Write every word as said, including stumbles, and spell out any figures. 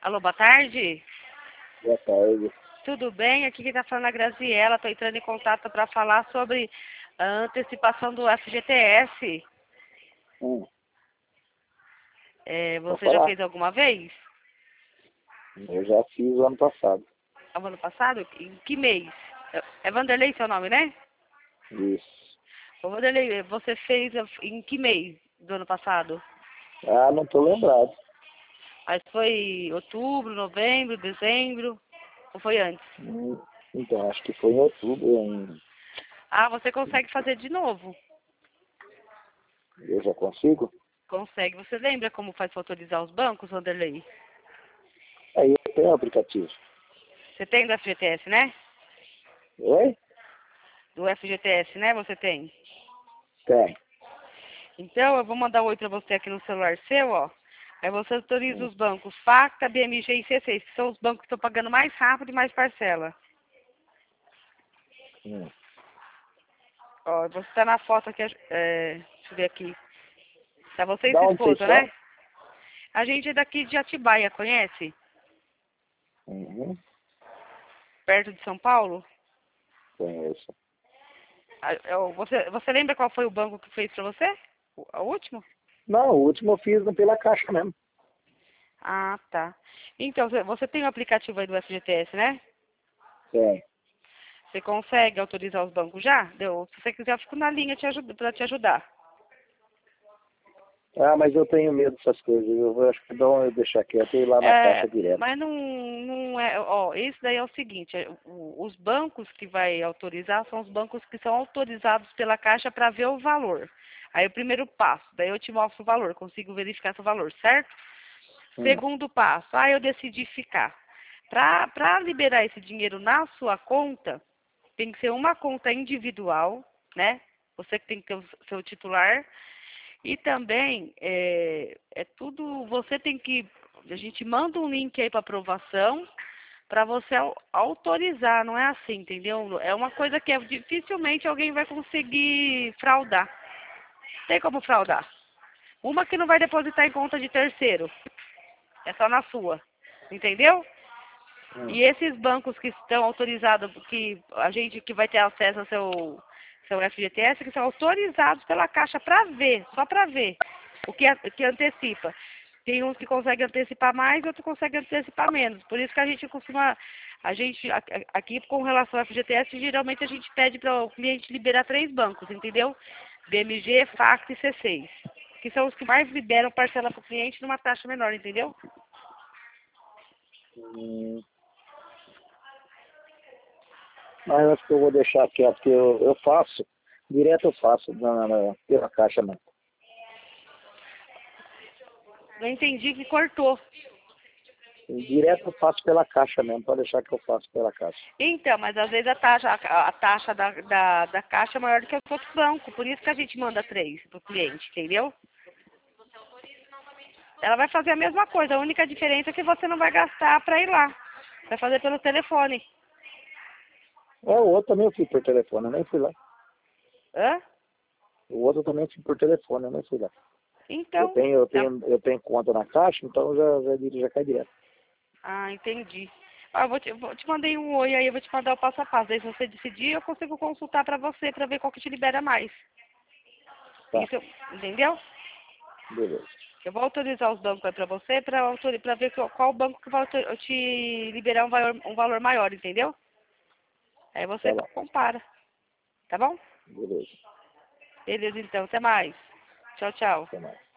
Alô, boa tarde. Boa tarde. Tudo bem? Aqui quem está falando é a Graziela. Estou entrando em contato para falar sobre a antecipação do F G T S. Hum, É, vou você já falar. fez alguma vez? Eu já fiz o ano passado. No ano passado? Em que mês? É é Vanderlei seu nome, né? Isso. Ô, Vanderlei, você fez em que mês do ano passado? Ah, não tô lembrado. Mas foi outubro, novembro, dezembro? Ou foi antes? Hum, Então, acho que foi em outubro. Em... Ah, você consegue fazer de novo. Eu já consigo? Consegue. Você lembra como faz para autorizar os bancos, Vanderlei? Aí eu tenho o aplicativo. Você tem do F G T S, né? Oi? Do F G T S, né? Você tem. Tem. Então, eu vou mandar um oi para você aqui no celular seu, ó. Aí você autoriza Hum, os bancos Facta, B M G e C seis, que são os bancos que estão pagando mais rápido e mais parcela. hum. Ó, você tá na foto aqui, é, deixa eu ver aqui. Tá você e Da sua onde vocês esposa, são? né? A gente é daqui de Atibaia, conhece? Uhum. Perto de São Paulo. Conheço. Ah, eu- Você, você lembra qual foi o banco que fez para você? O, o último? Não, o último eu fiz pela Caixa mesmo. Ah, tá. Então, você você tem o aplicativo aí do F G T S, né? Tem. Você consegue autorizar os bancos já? Deu. Se você quiser, eu fico na linha te para te ajudar. Ah, mas eu tenho medo dessas coisas. Eu vou- acho que não eu deixar quieto e ir lá na É, Caixa direto. mas não, não é. Ó, isso daí é o seguinte: é, o- os bancos que vai autorizar são os bancos que são autorizados pela Caixa para ver o valor. Aí o primeiro passo, daí eu te mostro o valor, consigo verificar seu valor, certo? Hum. Segundo passo, aí eu decidi ficar. Para liberar esse dinheiro na sua conta, tem que ser uma conta individual, né? Você que tem que ter o seu titular. E também é, é tudo, você tem que, a gente manda um link aí para aprovação para você au- autorizar, não é assim, entendeu? É uma coisa que é, dificilmente alguém vai conseguir fraudar. Tem como fraudar. Uma que não vai depositar em conta de terceiro, é só na sua, entendeu? Hum. E esses bancos que estão autorizados, que a gente que vai ter acesso ao seu, seu F G T S, que são autorizados pela Caixa para ver, só para ver o que, a- que antecipa. Tem uns que conseguem antecipar mais, outros conseguem antecipar menos. Por isso que a gente costuma, a gente, a- a- aqui com relação ao F G T S, geralmente a gente pede para o cliente liberar três bancos, entendeu? B M G, Facta e C seis, que são os que mais liberam parcela para o cliente numa taxa menor, entendeu? Hum. Mas eu acho que eu vou deixar quieto, porque eu, eu faço, direto eu faço na, na, pela Caixa mesmo. Eu entendi que cortou. Direto eu faço pela Caixa mesmo, pode deixar que eu faço pela Caixa. Então, mas às vezes a taxa, a, a taxa da, da, da caixa é maior do que os outros bancos, por isso que a gente manda três pro cliente, entendeu? Ela vai fazer a mesma coisa, a única diferença é que você não vai gastar para ir lá. Vai fazer pelo telefone. É, o outro também eu fui por telefone, eu nem fui lá. Hã? O outro também eu fui por telefone, eu nem fui lá. Eu Então, tenho, eu tá. tenho, eu tenho conta na Caixa, então já, já, já cai direto. Ah, entendi. Ah, eu vou te, vou te mandei um oi aí, eu vou te mandar o passo a passo. Aí se você decidir, eu consigo consultar para você, para ver qual que te libera mais. Tá, Isso, entendeu? beleza. Eu vou autorizar os bancos aí para você, para ver qual, qual banco que vai autor- te liberar um valor, um valor maior, entendeu? Aí você Tá bom, compara, tá bom? beleza. Beleza, então. Até mais. Tchau, tchau. Até mais.